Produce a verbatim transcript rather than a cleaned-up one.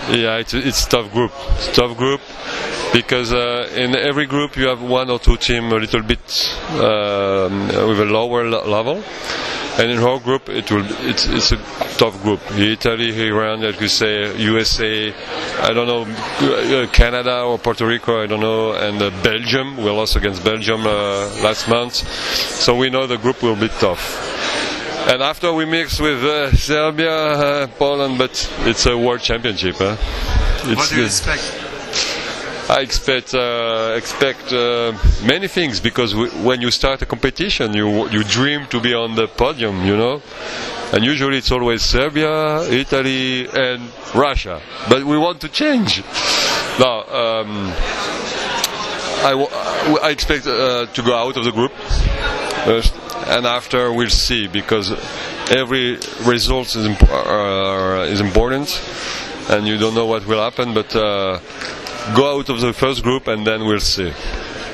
Yeah, it's it's a tough group. It's a tough group because uh, in every group you have one or two teams a little bit um, with a lower level, and in our group it will it's it's a tough group. Italy, Iran, like you say, U S A, I don't know, uh, Canada or Puerto Rico, I don't know, and uh, Belgium. We lost against Belgium uh, last month, so we know the group will be tough. And after we mix with uh, Serbia, uh, Poland, but it's a world championship. Huh? It's what do you expect? I expect uh, expect uh, many things because w when you start a competition, you you dream to be on the podium, you know. And usually it's always Serbia, Italy, and Russia. But we want to change. Now, um, I, w I expect uh, to go out of the group. First. And after we'll see, because every result is, imp uh, is important, and you don't know what will happen. But uh, go out of the first group, and then we'll see.